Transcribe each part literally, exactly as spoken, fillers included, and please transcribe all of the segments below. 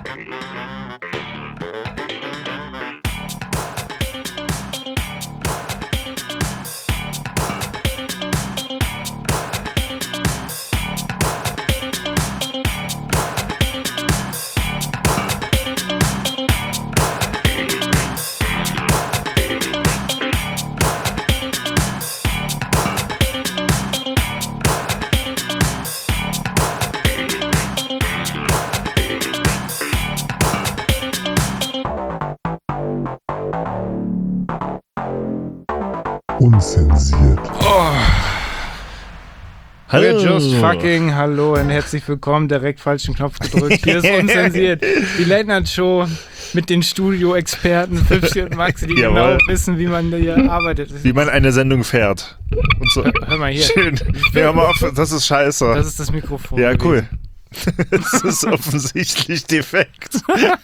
Unzensiert. Oh. Hallo. We're just fucking hallo und herzlich willkommen. Direkt falschen Knopf gedrückt. Hier ist Unzensiert. Die Late-Night-Show mit den Studio-Experten Fipsi und Maxi, die Jawohl. genau wissen, wie man hier arbeitet. Wie man eine Sendung fährt. Und so. Hör, hör mal hier. Schön. Hör mal auf, das ist scheiße. Das ist das Mikrofon. Ja, gewesen. cool. Das ist offensichtlich defekt.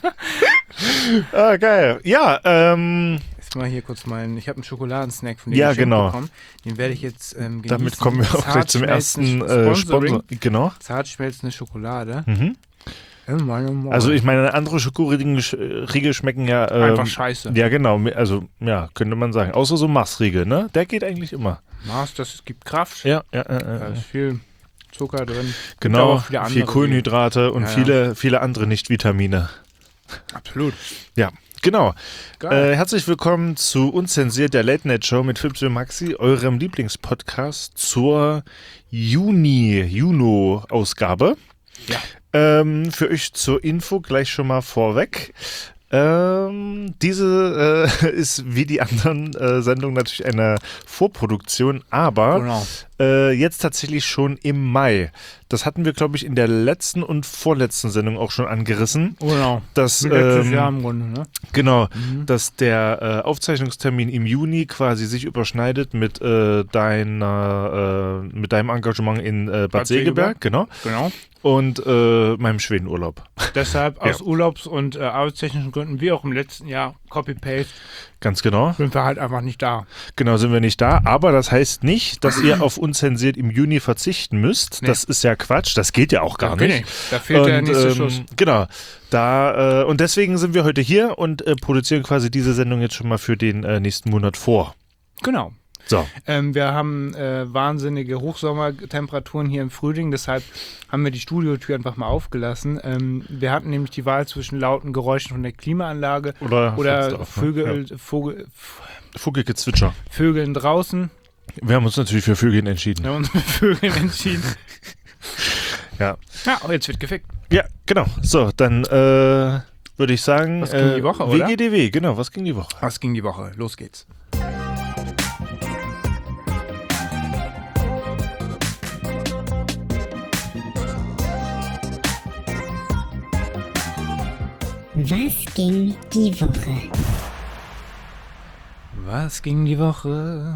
Ah, geil. Ja, ähm... Jetzt mal hier kurz meinen. Ich habe einen Schokoladensnack von dem Ja, geschenkt genau. bekommen. Den werde ich jetzt ähm, genießen. damit kommen wir auch gleich zum ersten äh, Sponsor. Genau. Zart schmelzende Schokolade. Mhm. In meinem Mund. Also ich meine, andere Schokoriegel schmecken ja... Ähm, Einfach scheiße. Ja, genau. Also, ja, könnte man sagen. Außer so Mars-Riegel, ne? Der geht eigentlich immer. Mars, das gibt Kraft. Ja, ja, ja. Da ja. ist viel Zucker drin. Genau, auch viele andere viel Kohlenhydrate und Ja, ja. viele, viele andere Nicht-Vitamine. Absolut. Ja, genau. Geil. Äh, herzlich willkommen zu Unzensiert, der Late-Night-Show mit Fipsi und Maxi, eurem Lieblingspodcast zur Juni-Juno-Ausgabe. Ja. Ähm, für euch zur Info gleich schon mal vorweg. Ähm, diese äh, ist wie die anderen äh, Sendungen natürlich eine Vorproduktion, aber Genau. äh, jetzt tatsächlich schon im Mai. Das hatten wir, glaube ich, in der letzten und vorletzten Sendung auch schon angerissen. Genau. Dass, Wie letztes ähm, Jahr im Grunde, ne? Genau, Mhm. dass der äh, Aufzeichnungstermin im Juni quasi sich überschneidet mit, äh, deiner, äh, mit deinem Engagement in äh, Bad, Bad Segeberg, Segeberg. genau, Genau. und äh, meinem Schwedenurlaub. Deshalb aus Ja. Urlaubs- und äh, arbeitstechnischen Gründen, wie auch im letzten Jahr, Copy-Paste, Ganz genau. sind wir halt einfach nicht da. Genau, sind wir nicht da. Aber das heißt nicht, dass ihr auf Unzensiert im Juni verzichten müsst. Nee. Das ist ja Quatsch. Das geht ja auch gar Okay, nicht. Da fehlt der Und, nächste ähm, Schuss. Genau. Da, äh, und deswegen sind wir heute hier und äh, produzieren quasi diese Sendung jetzt schon mal für den äh, nächsten Monat vor. Genau. So. Ähm, wir haben äh, wahnsinnige Hochsommertemperaturen hier im Frühling, deshalb haben wir die Studiotür einfach mal aufgelassen. Ähm, wir hatten nämlich die Wahl zwischen lauten Geräuschen von der Klimaanlage Oder, oder Fenster auf, ne? Vögel, Vogel, Ja. Vogelgezwitscher. Vögeln draußen. Wir haben uns natürlich für Vögeln entschieden. Wir haben uns für Vögeln entschieden. Ja. Ja, oh, jetzt wird gefickt. Ja, genau. So, dann äh, würde ich sagen, Was ging äh, die Woche, oder? W G D W, genau, was ging die Woche? Was ging die Woche? Los geht's. Was ging die Woche? Was ging die Woche?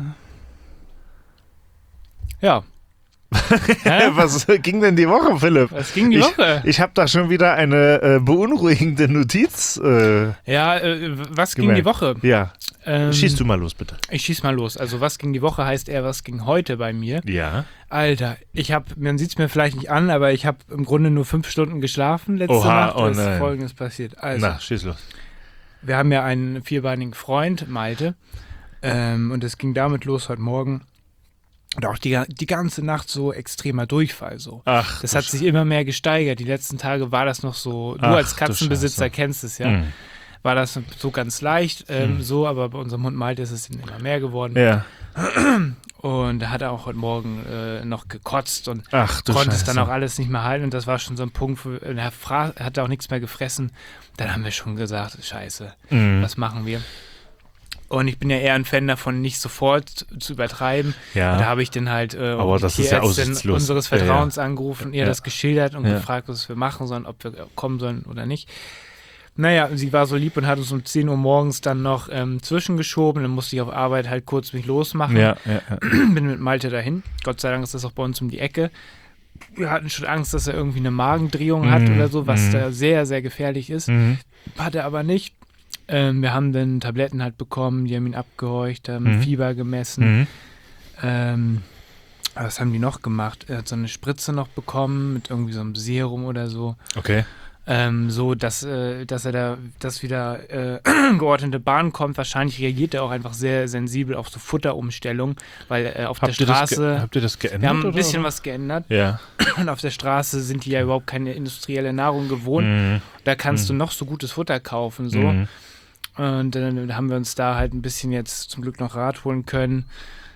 Ja. Hä? Was ging denn die Woche, Philipp? Was ging die ich, Woche? Ich habe da schon wieder eine äh, beunruhigende Notiz. Äh, Ja, äh, was ging gemerkt. die Woche? Ja, Ähm, schieß du mal los, bitte. Ich schieß mal los. Also was ging die Woche heißt eher, was ging heute bei mir? Ja. Alter, ich habe, man sieht es mir vielleicht nicht an, aber ich habe im Grunde nur fünf Stunden geschlafen letzte Oha, Nacht. oh Da ist nein. Folgendes passiert. Also, Na, schieß los. wir haben ja einen vierbeinigen Freund, Malte, ähm, und es ging damit los heute Morgen. Und auch die, die ganze Nacht so extremer Durchfall so. Ach, Das du hat sich immer mehr gesteigert. Die letzten Tage war das noch so, du Ach, als du Katzenbesitzer Scheiße. kennst es ja, Mhm. war das so ganz leicht ähm, Mhm. so, aber bei unserem Hund Malte ist es immer mehr geworden. Ja. Und er hat auch heute Morgen äh, noch gekotzt und Ach, du konnte es Scheiße. dann auch alles nicht mehr halten. Und das war schon so ein Punkt, wo er, fra- er hatte auch nichts mehr gefressen. Dann haben wir schon gesagt, scheiße, Mhm. was machen wir? Und ich bin ja eher ein Fan davon, nicht sofort zu übertreiben. Ja. Da habe ich dann halt äh, Aber die das ist ja Tierärztin aussichtslos. unseres Ja, ja. Vertrauens angerufen, ihr Ja. das geschildert und Ja. gefragt, was wir machen sollen, ob wir kommen sollen oder nicht. Naja, sie war so lieb und hat uns um zehn Uhr morgens dann noch ähm, zwischengeschoben. Dann musste ich auf Arbeit halt kurz mich losmachen. Ja, ja, ja. Bin mit Malte dahin. Gott sei Dank ist das auch bei uns um die Ecke. Wir hatten schon Angst, dass er irgendwie eine Magendrehung hat Mhm, oder so, was mhm. da sehr, sehr gefährlich ist. Mhm. Hat er aber nicht. Ähm, wir haben dann Tabletten halt bekommen, die haben ihn abgehorcht, haben Mhm. Fieber gemessen. Mhm. Ähm, was haben die noch gemacht? Er hat so eine Spritze noch bekommen mit irgendwie so einem Serum oder so. Okay. Ähm, so, dass, äh, dass er da, dass wieder äh, geordnete Bahn kommt. Wahrscheinlich reagiert er auch einfach sehr sensibel auf so Futterumstellung, weil äh, auf Habt der ihr das Straße. ge- habt ihr das geändert? Wir haben ein oder, bisschen oder? was geändert. Ja. Und auf der Straße sind die ja überhaupt keine industrielle Nahrung gewohnt. Mhm. Da kannst Mhm. du noch so gutes Futter kaufen. So. Mhm. Und dann haben wir uns da halt ein bisschen jetzt zum Glück noch Rat holen können.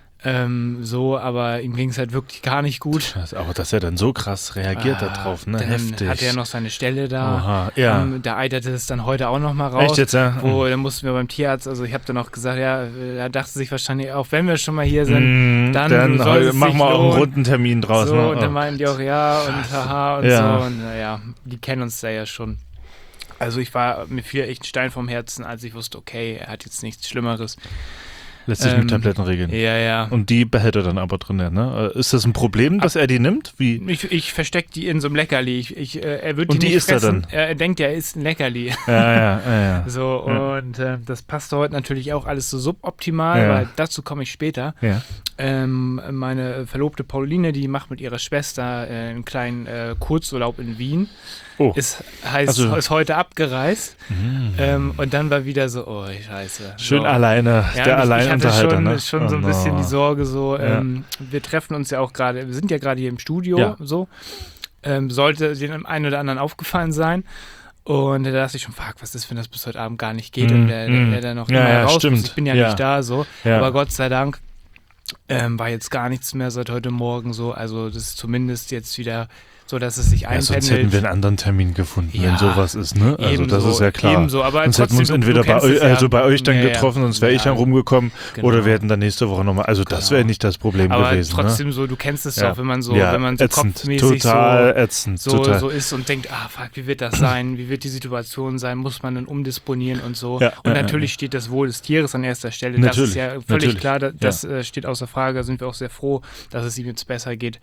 Ähm, so, aber ihm ging es halt wirklich gar nicht gut. Das, aber dass er dann so krass reagiert Ah, da drauf, ne? Dann Heftig. hatte er noch seine Stelle da. Oha, ja. Ähm, da eiterte es dann heute auch noch mal raus. Echt jetzt, ja? Wo, dann mussten wir beim Tierarzt, also ich habe dann auch gesagt, ja, er dachte sich wahrscheinlich, auch wenn wir schon mal hier sind, Mm, dann, dann soll heu- es machen sich wir auch einen lohnen. runden Termin draus. So, ne? und dann Oh. meinten die auch ja und haha und Ja. so. Und naja, die kennen uns da ja schon. Also ich war, mir fiel echt ein Stein vom Herzen, als ich wusste, okay, er hat jetzt nichts Schlimmeres. Lässt sich ähm, mit Tabletten regeln. Ja, ja. Und die behält er dann aber drin, ne? Ist das ein Problem, dass er die nimmt? Wie? Ich, ich verstecke die in so einem Leckerli. Ich, ich, äh, er wird Und die die nicht isst er fressen. dann? Er, er denkt, er isst ein Leckerli. Ja, ja, ja. ja. So, Ja. und äh, das passt heute natürlich auch alles so suboptimal, Ja. weil dazu komme ich später. ja. Ähm, meine Verlobte Pauline, die macht mit ihrer Schwester äh, einen kleinen äh, Kurzurlaub in Wien. Oh. Ist, heißt, Also- ist heute abgereist. Mm. Ähm, und dann war wieder so, oh, scheiße. Schön so. alleine, Ja, der und ich, ich hatte Alleinunterhalter, schon, ne? schon so ein Oh, bisschen no. die Sorge, so, Ja. ähm, wir treffen uns ja auch gerade, wir sind ja gerade hier im Studio, Ja. so, ähm, sollte dem einen oder anderen aufgefallen sein. Und da dachte ich schon, fuck, was ist, wenn das bis heute Abend gar nicht geht Mm, und der, der, mm. der dann noch Ja, immer ja, raus stimmt. muss. Ich bin ja, Ja. nicht da, so. Ja. Aber Gott sei Dank ähm, war jetzt gar nichts mehr seit heute Morgen so. Also das ist zumindest jetzt wieder so, dass es sich Ja, sonst hätten einpendelt. wir einen anderen Termin gefunden, wenn Ja, sowas ist, ne? Also das ebenso, ist ja klar. ebenso, aber sonst hätten wir uns trotzdem, du- entweder du bei, kennst eu es ja. also bei euch dann Ja, ja. getroffen, sonst wäre ich Ja. dann rumgekommen, Genau. oder wir hätten dann nächste Woche nochmal. Also das Genau. wäre nicht das Problem Aber gewesen. trotzdem ne? so, du kennst es Ja. doch, wenn man so, ja, wenn man so ätzend, kopfmäßig total so, ätzend, so, total. so ist und denkt, ah fuck, wie wird das sein? Wie wird die Situation sein? Muss man dann umdisponieren und so? Ja, und ja, natürlich steht das Wohl des Tieres an erster Stelle. Natürlich, das ist ja völlig natürlich, klar, da- ja. das äh, steht außer Frage. Da sind wir auch sehr froh, dass es ihm jetzt besser geht.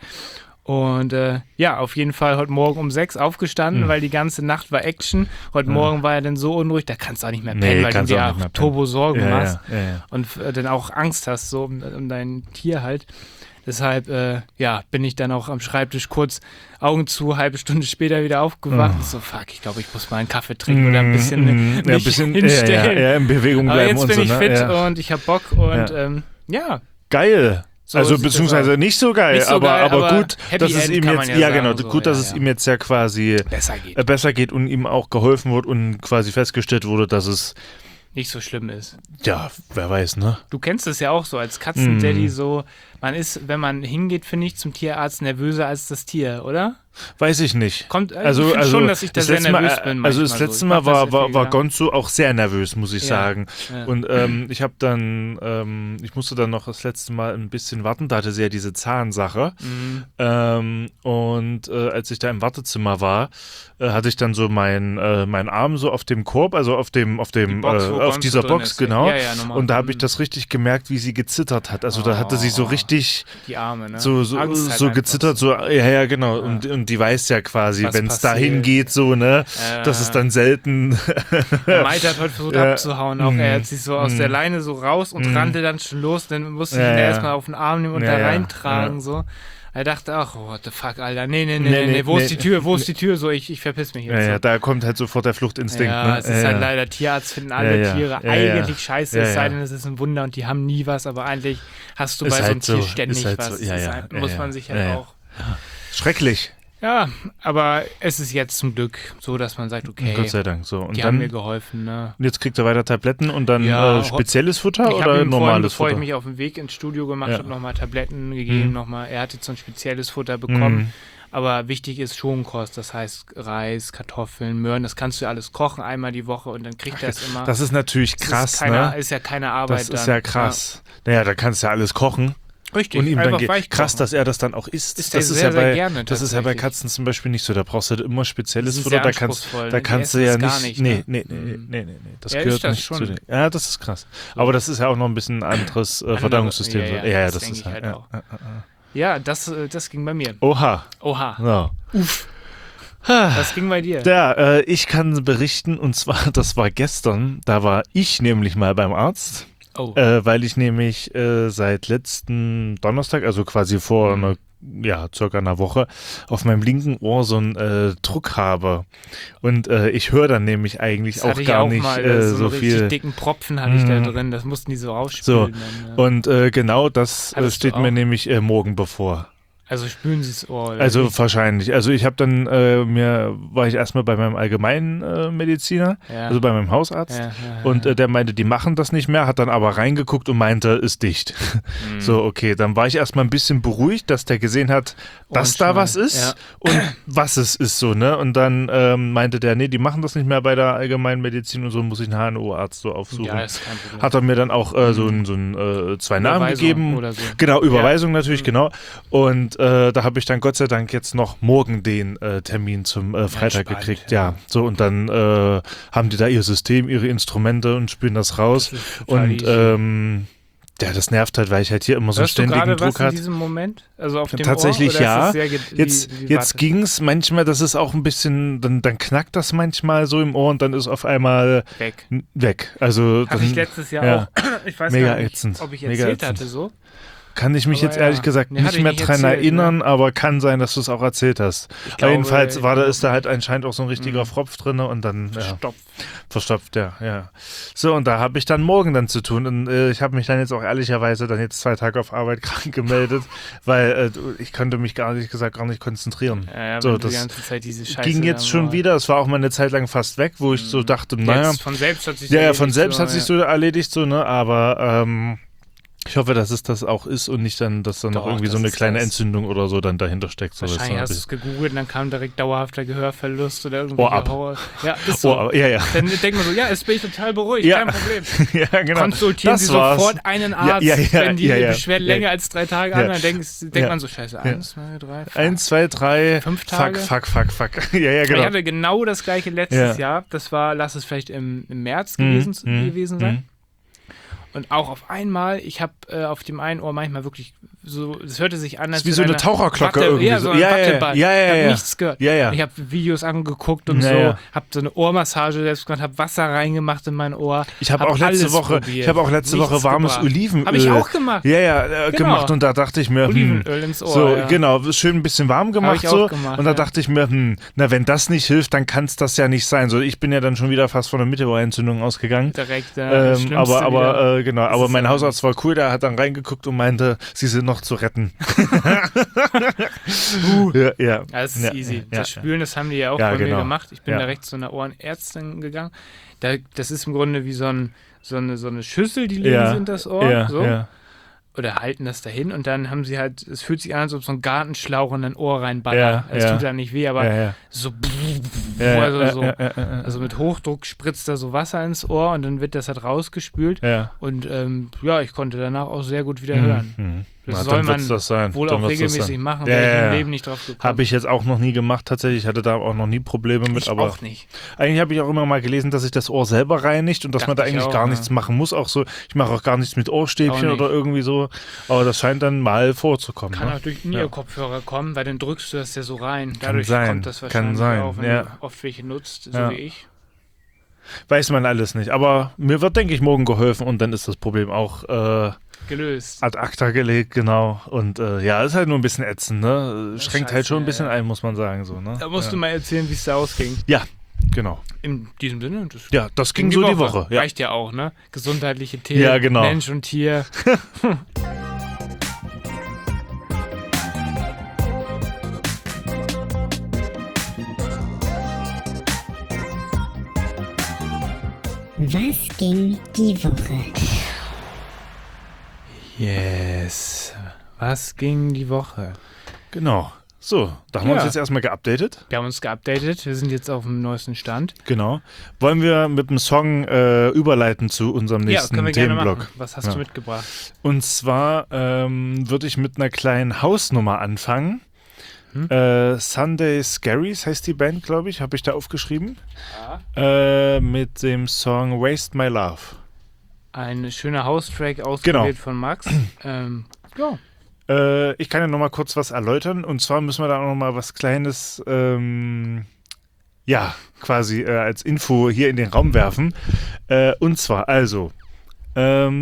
Und äh, ja, auf jeden Fall heute Morgen um sechs aufgestanden, Mhm. weil die ganze Nacht war Action. Heute Ja. Morgen war er dann so unruhig, da kannst du auch nicht mehr Nee, pennen, weil du kannst du dir auch auch nicht mehr pennen. Turbo Sorgen ja, machst ja, ja, ja. und äh, dann auch Angst hast, so um, um dein Tier halt. Deshalb, äh, ja, bin ich dann auch am Schreibtisch kurz Augen zu, halbe Stunde später wieder aufgewacht. Oh. So, fuck, ich glaube, ich muss mal einen Kaffee trinken oder ein bisschen Mm, mich ja, ein bisschen ja, hinstellen. ja, ja, in Bewegung Aber bleiben jetzt und bin so, ich ne? fit ja. und ich habe Bock und Ja. ähm, ja. Geil. So also sieht das beziehungsweise aus. nicht so geil, Nicht so aber, geil, aber aber gut, Happy dass es End ihm kann jetzt, man ja, ja genau, sagen, so, gut, dass ja, es ja. ihm jetzt ja quasi Besser geht. äh, besser geht und ihm auch geholfen wird und quasi festgestellt wurde, dass es, Nicht so schlimm ist. ja, wer weiß, ne? Du kennst es ja auch so als Katzendaddy Mm. so, man ist, wenn man hingeht, finde ich, zum Tierarzt nervöser als das Tier, oder? Weiß ich nicht. Kommt, äh, Also, ich finde also schon, dass ich da das sehr letzte Mal, nervös äh, bin. Also das manchmal letzte so. Ich Mal mach das war, sehr war, viel war Gedanken. Gonzo auch sehr nervös, muss ich Ja. sagen. Ja. Und ähm, ich habe dann, ähm, ich musste dann noch das letzte Mal ein bisschen warten, da hatte sie ja diese Zahnsache. Mhm. Ähm, und äh, als ich da im Wartezimmer war, äh, hatte ich dann so meinen äh, meinen Arm so auf dem Korb, also auf dem, auf dem, Die Box, äh, wo auf Gonzo dieser drin Box, ist. genau. Ja, ja, normal. Und da habe ich Mhm. das richtig gemerkt, wie sie gezittert hat. Also da hatte sie so Oh. richtig Die Arme, ne? so, so, Angst halt so einfach. gezittert, so, ja, ja, genau. Und, und die weiß ja quasi, Was wenn es passiert. dahin geht, so, ne, Äh, das ist dann selten. Der Malte hat heute versucht Ja. abzuhauen. Auch Mhm. er hat sich so aus Mhm. der Leine so raus und Mhm. rannte dann schon los. Dann musste ich Ja, ihn ja. erstmal auf den Arm nehmen und Ja, da ja. reintragen. Ja. So. Er dachte, ach, oh, what the fuck, Alter. Nee, nee, nee, Nee, nee, nee, nee. Wo nee. ist die Tür? Wo ist die Tür? So, ich, ich verpiss mich jetzt. Ja, so. ja, da kommt halt sofort der Fluchtinstinkt. Ja, ne? es ist ja, halt ja. leider, Tierarzt finden alle Ja, ja. Tiere Ja, ja. eigentlich scheiße, Ja, es sei ja. denn, es ist ein Wunder und die haben nie was, aber eigentlich hast du Ist bei so einem halt so, Tier ständig ist halt was. so. Ja, Das ist ja, halt, ja, muss ja. man sich halt Ja, ja. auch. Schrecklich. Ja, aber es ist jetzt zum Glück so, dass man sagt, okay, Gott sei Dank. So. Und die haben dann, mir geholfen, ne? und jetzt kriegt er weiter Tabletten und dann Ja, äh, spezielles Futter Ich habe oder ihm vorhin, normales bevor Futter? ich mich auf den Weg ins Studio gemacht Ja. habe, nochmal Tabletten gegeben, Mhm. nochmal. Er hat jetzt so ein spezielles Futter bekommen. Mhm. Aber wichtig ist Schonkost, das heißt Reis, Kartoffeln, Möhren, das kannst du ja alles kochen einmal die Woche und dann kriegt er es immer. Das ist natürlich Das krass, ist, keine, ne? ist ja keine Arbeit Das ist dann. ja krass. Naja, da kannst du ja alles kochen. Ja, richtig, Und ihm dann einfach geht. weich Krass, kochen. dass er das dann auch isst. Isst er das ist sehr, ja sehr bei, gerne das ist ja bei tatsächlich. Katzen zum Beispiel nicht so. Da brauchst du immer Die spezielles sind Futter. sehr Da kannst, anspruchsvoll, da die kannst du essen ja das nicht. gar Nee, nicht, nee, ne? nee, nee, Mhm. nee, nee, nee. Das Ja, gehört ist das nicht schon. zu den. Ja, das ist krass. Aber das ist ja auch noch ein bisschen ein anderes äh, Andere- Verdauungssystem. ja, so. ja, ja, das das denke ist ich halt. halt Ja, auch. ja, ja. Ja, das, äh, das ging bei mir. Oha. Oha, So. das ging bei dir. Ja, äh, ich kann berichten, und zwar, das war gestern, da war ich nämlich mal beim Arzt, Oh, äh, weil ich nämlich äh, seit letzten Donnerstag, also quasi vor Mhm. einer ja, circa einer Woche auf meinem linken Ohr so einen äh, Druck habe. Und äh, ich höre dann nämlich eigentlich Das auch hatte ich gar auch nicht mal, äh, so, so einen richtig viel. dicken Propfen hatte ich da Mhm. drin, das mussten die so So, rausspülen. Dann, ja. und äh, genau das äh, Hattest du steht mir auch? nämlich äh, morgen bevor. Also spülen sie das Ohr. Oder Also wie? wahrscheinlich. Also ich habe dann, äh, mir war ich erstmal bei meinem allgemeinen äh, Mediziner, Ja. also bei meinem Hausarzt. Ja, ja, Und ja. äh, der meinte, die machen das nicht mehr, hat dann aber reingeguckt und meinte, ist dicht. Mhm. So, okay, dann war ich erstmal ein bisschen beruhigt, dass der gesehen hat, dass da Ohrenschmal. was ist Ja. und was es ist so, ne? Und dann ähm, meinte der, nee, die machen das nicht mehr bei der allgemeinen Medizin und so, muss ich einen H N O-Arzt so aufsuchen. Ja, ist kein Problem. Hat er mir dann auch äh, so ein, so ein äh, zwei Namen Überweisung gegeben. oder so. Genau, Überweisung natürlich, Mhm. genau. Und äh, da habe ich dann Gott sei Dank jetzt noch morgen den äh, Termin zum äh, Freitag Entspannt, gekriegt. ja. Ja, so und dann äh, haben die da ihr System, ihre Instrumente und spülen das raus. Das ist total Und easy. ähm, ja, das nervt halt, weil ich halt hier immer so einen Hörst du ständigen gerade Druck was in hat. diesem Moment? Also auf dem Tatsächlich Ohr, oder ja. Ist es sehr ge- wie, Jetzt, wie jetzt warte- ging's manchmal, das ist auch ein bisschen, dann, dann knackt das manchmal so im Ohr und dann ist auf einmal weg. n- weg. Also Hatte dann ich letztes Jahr ja. auch. Ich weiß Mega gar nicht, ätzend. ob ich Mega erzählt ätzend. hatte so. kann ich mich Aber jetzt ja. ehrlich gesagt Nee, hatte nicht ich mehr nicht dran erzählt, erinnern, ne? aber kann sein, dass du es auch erzählt hast. Ich Aber jedenfalls glaube, war da, ich ist da halt anscheinend auch so ein richtiger Mhm. Fropf drin und dann ja, Verstopft. verstopft, ja, ja. So, und da habe ich dann morgen dann zu tun und äh, ich habe mich dann jetzt auch ehrlicherweise dann jetzt zwei Tage auf Arbeit krank gemeldet, weil äh, du- ich konnte mich gar nicht gesagt gar nicht konzentrieren. Ja, ja, So, wenn du die das ganze Zeit diese Scheiße Ging jetzt da schon war. wieder, es war auch mal eine Zeit lang fast weg, wo ich so dachte, naja, Jetzt von selbst hat sich ja, ja, erledigt, von selbst so, hat sich ja. so erledigt, so, ne, aber ähm, ich hoffe, dass es das auch ist und nicht dann, dass dann noch Doch, irgendwie so das eine ist kleine das. Entzündung oder so dann dahinter steckt. So, Wahrscheinlich das hast du ist es gegoogelt und dann kam direkt dauerhafter Gehörverlust oder irgendwie Ohr ab. Horror. Ja, ist so. Oh, aber- ja, ja. Dann denkt man so, ja, jetzt bin ich total beruhigt, Ja. kein Problem. ja, genau. Konsultieren Das Sie war's. sofort einen Arzt, ja, ja, wenn die ja, ja. Beschwerden Ja. länger als drei Tage Ja. an, dann denkt, denkt Ja. man so, scheiße, eins, zwei, drei, fuck. Eins, zwei, drei, Fünf fuck, Tage? fuck, fuck, fuck. ja, ja, Ich genau. hatte genau das gleiche letztes Ja. Jahr. Das war, lass es vielleicht im, im März Mhm, gewesen, mhm, gewesen sein. mhm. Und auch auf einmal, ich habe äh, auf dem einen Ohr manchmal wirklich so, es hörte sich an, als Das ist wie so wenn eine Taucherglocke Watte, irgendwie Ja, so. so ein Ja, ja, ja. Watteball. Ja, ja, Ich habe ja. nichts gehört. Ja, ja. Ich habe Videos angeguckt und Ja, so, ja. habe so eine Ohrmassage selbst gemacht, habe Wasser reingemacht in mein Ohr. Ich habe hab auch letzte alles Woche, probiert. ich habe auch letzte Nichts Woche warmes gebracht. Olivenöl. Habe ich auch gemacht. Ja, ja, äh, Genau. gemacht und da dachte ich mir, hm, Olivenöl ins Ohr. so, ja. genau, schön ein bisschen warm gemacht ich auch so. gemacht, und da ja. dachte ich mir, hm, na, wenn das nicht hilft, dann kann es das ja nicht sein. So, ich bin ja dann schon wieder fast von einer Mittelohrentzündung ausgegangen. Direkt, ja, das Ähm, Schlimmste aber, wieder. aber, äh, genau, Das aber ist mein ja- Hausarzt war cool, der hat dann reingeguckt und meinte, sie sind noch zu retten. ja, ja. Ja, das ist ja, easy. Ja, das ja. Spülen, das haben die ja auch Ja, bei genau. mir gemacht. Ich bin Ja. direkt zu einer Ohrenärztin gegangen. Da, das ist im Grunde wie so, ein, so, eine, so eine Schüssel, die legen Ja, sie in das Ohr. Ja, so. ja. Oder halten das dahin und dann haben sie halt, es fühlt sich an, als ob so ein Gartenschlauch in dein Ohr reinballert. Ja, Es ja. tut ja nicht weh, aber ja, ja. so, Ja, also, ja, so ja, ja, ja, also mit Hochdruck spritzt da so Wasser ins Ohr und dann wird das halt rausgespült. ja. Und ähm, ja, ich konnte danach auch sehr gut wieder Mhm, hören. mhm. Das Na, soll dann wird's man das sein. wohl Dann auch wird's das regelmäßig sein. machen, Ja, wäre ich ja, im ja. Leben nicht drauf gekommen. Habe ich jetzt auch noch nie gemacht, tatsächlich. Ich hatte da auch noch nie Probleme mit, ich aber auch nicht. eigentlich habe ich auch immer mal gelesen, dass sich das Ohr selber reinigt und dass man da Dachte ich eigentlich auch, gar ja. nichts machen muss. Auch so, ich mache auch gar nichts mit Ohrstäbchen Auch nicht. oder irgendwie so. Aber das scheint dann mal vorzukommen. Kann ne? auch durch den Ja. Kopfhörer kommen, weil dann drückst du das ja so rein. Dadurch sein, kommt das kann wahrscheinlich sein, auch, wenn ja. du oft welche nutzt, so Ja. wie ich. Weiß man alles nicht. Aber mir wird, denke ich, morgen geholfen und dann ist das Problem auch äh, Gelöst. ad acta gelegt, genau. Und äh, ja, ist halt nur ein bisschen ätzend, ne? Ja, Schränkt scheiße, halt schon ein ja, bisschen ja. ein, muss man sagen. So, ne? Da musst ja. du mal erzählen, wie es da ausging. Ja, genau. In diesem Sinne, das Ja, das ging so die Woche. Ja. Reicht ja auch, ne? Gesundheitliche Themen, Ja, genau. Mensch und Tier. Was ging die Woche? Yes. Was ging die Woche? Genau. So, da haben wir Ja. uns jetzt erstmal geupdatet. Wir haben uns geupdatet. Wir sind jetzt auf dem neuesten Stand. Genau. Wollen wir mit dem Song äh, überleiten zu unserem Ja, nächsten können wir gerne Themenblock? machen. Was hast Ja. du mitgebracht? Und zwar ähm, würde ich mit einer kleinen Hausnummer anfangen. Hm? Äh, Sunday Scaries heißt die Band, glaube ich, habe ich da aufgeschrieben. Äh, mit dem Song Waste My Love. Ein schöner House-Track ausgewählt Genau. von Max. ähm, ja. Äh, ich kann ja nochmal kurz was erläutern. Und zwar müssen wir da auch nochmal was Kleines, ähm, ja, quasi äh, als Info hier in den Raum werfen. Äh, und zwar, also, ähm,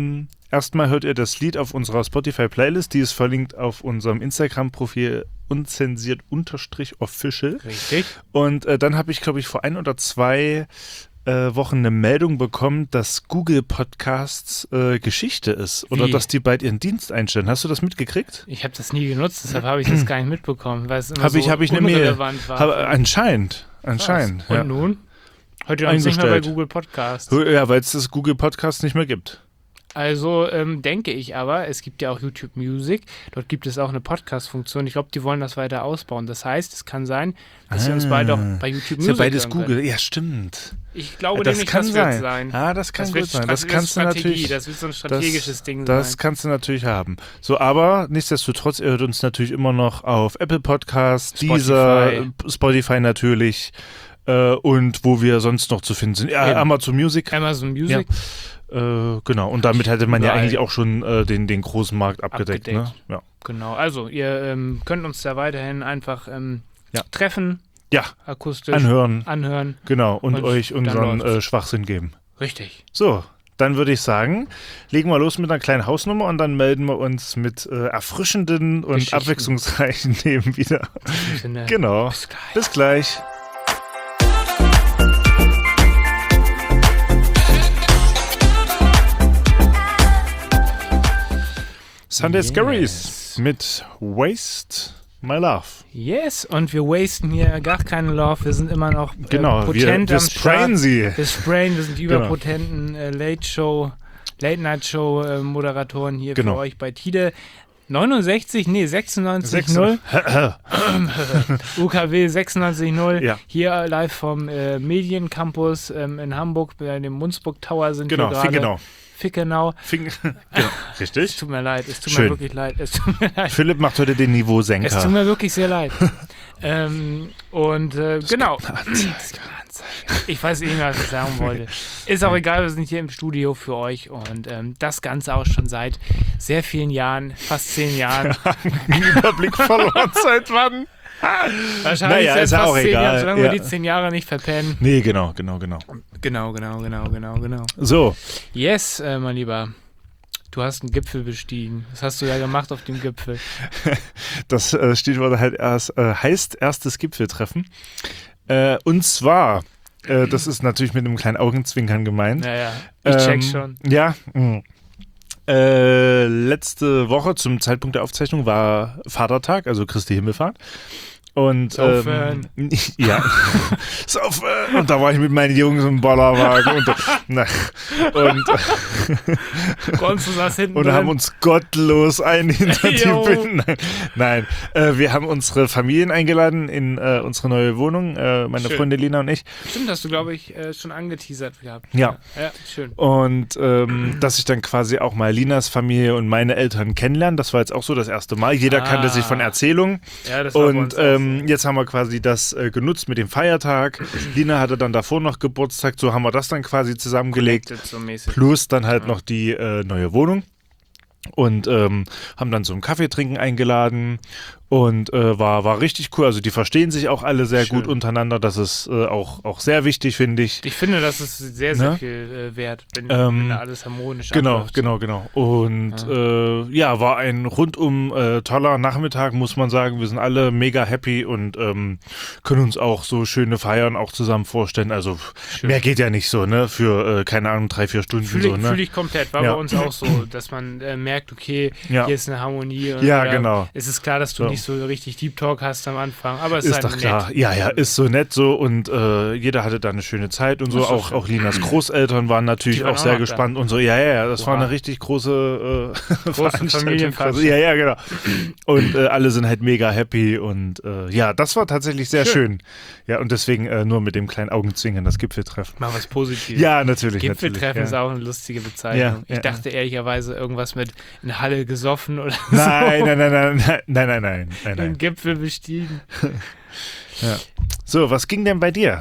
erstmal hört ihr das Lied auf unserer Spotify-Playlist, die ist verlinkt auf unserem Instagram-Profil unzensiert unterstrich official. Richtig. Und äh, dann habe ich, glaube ich, vor ein oder zwei äh, Wochen eine Meldung bekommen, dass Google Podcasts äh, Geschichte ist. Oder Wie? dass die bald ihren Dienst einstellen. Hast du das mitgekriegt? Ich habe das nie genutzt, deshalb habe ich das gar nicht mitbekommen, weil es immer Habe so ich, hab ich eine Mail. unrelevant war. Hab, anscheinend. Anscheinend. Krass. Und Ja. nun? Heute nicht mehr bei Eingestellt. Google Podcasts. Ja, weil es das Google Podcasts nicht mehr gibt. Also ähm, denke ich aber, es gibt ja auch YouTube Music, dort gibt es auch eine Podcast-Funktion. Ich glaube, die wollen das weiter ausbauen. Das heißt, es kann sein, dass wir uns bald auch bei YouTube Ist ja Music beides hören Google. können. Ja, stimmt. Ich glaube das nämlich, kann das sein. wird sein. Ah, das kann das gut wird sein. Stra- Das kannst du Strategie, natürlich. Das wird so ein strategisches das, Ding Das sein. kannst du natürlich haben. So, aber nichtsdestotrotz, ihr hört uns natürlich immer noch auf Apple Podcasts, Spotify. Deezer, Spotify natürlich äh, und wo wir sonst noch zu finden sind. Ja, Eben. Amazon Music. Amazon Music. Äh, genau. Und damit hätte man ja Überall. eigentlich auch schon äh, den, den großen Markt abgedeckt. Abgedeckt. Ne? Ja. Genau. Also, ihr ähm, könnt uns da weiterhin einfach ähm, Ja. treffen, ja, akustisch anhören. anhören. Genau. Und, Und euch dann unseren läuft's. äh, Schwachsinn geben. Richtig. So, dann würde ich sagen, legen wir los mit einer kleinen Hausnummer und dann melden wir uns mit äh, erfrischenden und Geschichten. abwechslungsreichen Themen wieder. Ich finde, Genau. bis gleich. Bis gleich. Sunday Yes. Scaries mit Waste My Love. Yes, und wir wasten hier gar keine Love. Wir sind immer noch äh, Genau, wir, potent wir am sprayen Start. sie. Wir sprayen, wir sind die Genau. überpotenten äh, Late-Show, Late-Night-Show-Moderatoren hier Genau. für euch bei Tide. neunundsechzig, nee, sechsundneunzig null, U K W sechsundneunzig null, Ja. hier live vom äh, Mediencampus ähm, in Hamburg, bei dem Munzburg Tower sind Genau, wir gerade. genau. Fickenau. Fing, genau. Es Richtig. tut mir leid, es tut Schön. mir wirklich leid, es tut mir leid. Philipp macht heute den Es tut Niveausenker. mir wirklich sehr leid. ähm, und äh, genau. Das gibt eine Anzeige. Ich weiß nicht mehr, was ich sagen wollte. Ist auch egal, wir sind hier im Studio für euch und ähm, das Ganze auch schon seit sehr vielen Jahren, fast zehn Jahren. Den Überblick verloren seit wann? Wahrscheinlich Naja, seit ist ja fast auch zehn egal. Jahren, solange Ja. wir die zehn Jahre nicht verpennen. Nee, genau, genau, genau. Genau, genau, genau, genau, genau. So, Yes, äh, mein Lieber. Du hast einen Gipfel bestiegen. Was hast du da gemacht auf dem Gipfel? das äh, Stichwort halt erst, äh, heißt erstes Gipfeltreffen. Äh, und zwar, äh, das ist natürlich mit einem kleinen Augenzwinkern gemeint. Naja, ich check Ähm, schon. Ja. mh. Äh, letzte Woche zum Zeitpunkt der Aufzeichnung war Vatertag, also Christi Himmelfahrt. Und Saufen. ähm, ja, Saufen. Und da war ich mit meinen Jungs im Bollerwagen und, na, und, Konntest du das hinten und drin? haben uns gottlos ein hinter die Jo. Binden. Nein, nein. Äh, wir haben unsere Familien eingeladen in äh, unsere neue Wohnung, äh, meine Schön. Freundin Lina und ich. Stimmt, hast du, glaube ich, äh, schon angeteasert gehabt. Ja. Ja, schön. Und ähm, dass ich dann quasi auch mal Linas Familie und meine Eltern kennenlerne. Das war jetzt auch so das erste Mal. Jeder Ah. kannte sich von Erzählungen. Ja, das war bei Und uns auch ähm, jetzt haben wir quasi das äh, genutzt mit dem Feiertag. Lina hatte dann davor noch Geburtstag. So haben wir das dann quasi zusammengelegt. Connected so mäßig. Plus dann halt noch die äh, neue Wohnung. Und ähm, haben dann so einen Kaffee trinken eingeladen. Und äh, war, war richtig cool. Also die verstehen sich auch alle sehr Schön. gut untereinander. Das ist äh, auch, auch sehr wichtig, finde ich. Ich finde, das ist sehr, sehr Ne? viel äh, wert, wenn, Ähm, wenn da alles harmonisch Genau, abläuft. genau, genau. Und ja, äh, ja war ein rundum äh, toller Nachmittag, muss man sagen. Wir sind alle mega happy und ähm, können uns auch so schöne Feiern auch zusammen vorstellen. Also Schön. mehr geht ja nicht so, ne? Für, äh, keine Ahnung, drei, vier Stunden Fühle so, ich, ne? fühl ich komplett. War Ja. bei uns auch so, dass man äh, merkt, okay, Ja. hier ist eine Harmonie. Und Ja, oder genau. Es ist klar, dass du So. nicht so richtig Deep Talk hast am Anfang, aber es ist, Ist halt doch nett. klar. Ja, ja, ist so nett so und äh, jeder hatte da eine schöne Zeit und so. Das ist doch Auch, schön. auch Linas Großeltern waren natürlich Die waren auch auch sehr noch gespannt und so. Ja, ja, ja, das Oha. war eine richtig große äh, Veranstaltung. Familienveranstaltung. Ja, ja, genau. Und äh, alle sind halt mega happy und äh, ja, das war tatsächlich sehr schön. Schön. Ja, und deswegen äh, nur mit dem kleinen Augenzwinkern das Gipfeltreffen. Mal was Positives. Ja, natürlich. Gipfeltreffen natürlich, ist ja. auch eine lustige Bezeichnung. Ja, ich ja. dachte ehrlicherweise irgendwas mit in Halle gesoffen oder Nein, so. nein, nein, nein, nein, nein, nein, nein, nein, Den nein. Gipfel bestiegen. Ja. So, was ging denn bei dir?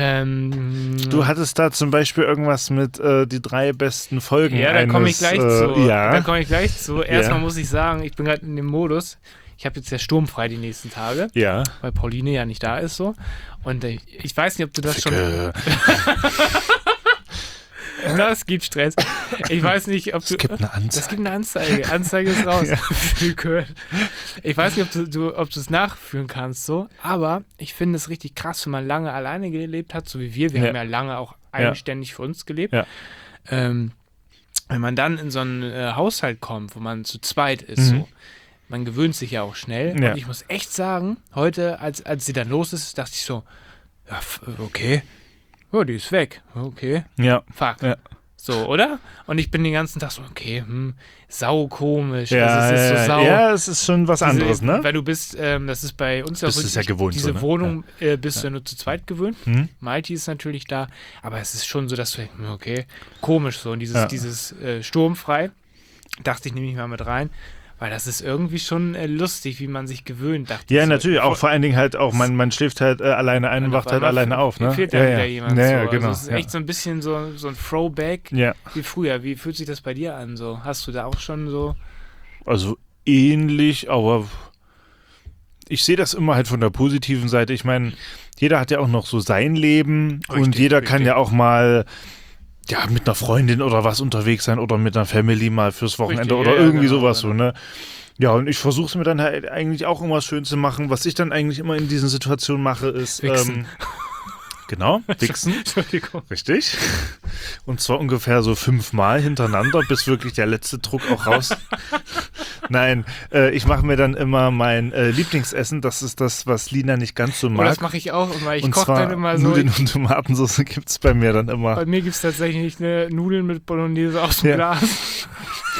Ähm, Du hattest da zum Beispiel irgendwas mit äh, die drei besten Folgen. ja, da komme ich eines, gleich äh, zu. Ja. Da komme ich gleich zu. Erstmal Ja. muss ich sagen, ich bin gerade in dem Modus. Ich habe jetzt ja sturmfrei die nächsten Tage, Ja. weil Pauline ja nicht da ist so. Und äh, ich weiß nicht, ob du das schon. Ficke. Das gibt Stress. Ich weiß nicht, ob du... Es gibt eine Anzeige. Das gibt eine Anzeige. Anzeige ist raus. Ja. Ich weiß nicht, ob du, du, ob du es nachführen kannst, so. Aber ich finde es richtig krass, wenn man lange alleine gelebt hat, so wie wir. Wir ja. haben ja lange auch eigenständig ja. für uns gelebt. Ja. Ähm, wenn man dann in so einen äh, Haushalt kommt, wo man zu zweit ist, mhm. so. Man gewöhnt sich ja auch schnell. Ja. Und ich muss echt sagen, heute, als, als sie dann los ist, dachte ich so, ja, okay. Oh, die ist weg. Okay. Ja. Fuck. Ja. So, oder? Und ich bin den ganzen Tag so, okay, hm, sau komisch. Ja, also es ist so sau. ja, es ist schon was diese, anderes, ne? Weil du bist, ähm, das ist bei uns ja Bist wirklich, es ja gewohnt, diese so, ne? Wohnung ja. äh, bist ja. du ja nur zu zweit gewöhnt. Mhm. Malti ist natürlich da, aber es ist schon so, dass du, okay, komisch so. Und dieses, ja. dieses äh, sturmfrei, dachte ich, nehme ich mal mit rein. Weil das ist irgendwie schon äh, lustig, wie man sich gewöhnt. Dachte Ja, so, natürlich. Auch vor allen Dingen halt auch, man, man schläft halt äh, alleine ein und wacht halt alleine auf. Ne? Fehlt ja, dann ja. wieder jemand. Ja, so. ja, genau. Also es ist echt so ein bisschen so, so ein Throwback ja. wie früher. Wie fühlt sich das bei dir an? So? Hast du da auch schon so... Also ähnlich, aber ich sehe das immer halt von der positiven Seite. Ich meine, jeder hat ja auch noch so sein Leben Richtig, und jeder richtig. kann ja auch mal ja, mit einer Freundin oder was unterwegs sein oder mit einer Family mal fürs Wochenende Richtig, oder ja, irgendwie genau, sowas genau. so, ne? Ja, und ich versuche es mir dann halt eigentlich auch immer schön zu machen. Was ich dann eigentlich immer in diesen Situationen mache, ist Wichsen. Ähm, genau, wichsen. Entschuldigung. Richtig. Und zwar ungefähr so fünfmal hintereinander, bis wirklich der letzte Druck auch raus. Nein, äh, ich mache mir dann immer mein äh, Lieblingsessen. Das ist das, was Lina nicht ganz so Oh, mag. das mache ich auch immer. Ich und koche zwar dann immer so. Nudeln und Tomatensauce gibt es bei mir dann immer. Bei mir gibt es tatsächlich eine Nudeln mit Bolognese aus dem Ja. Glas.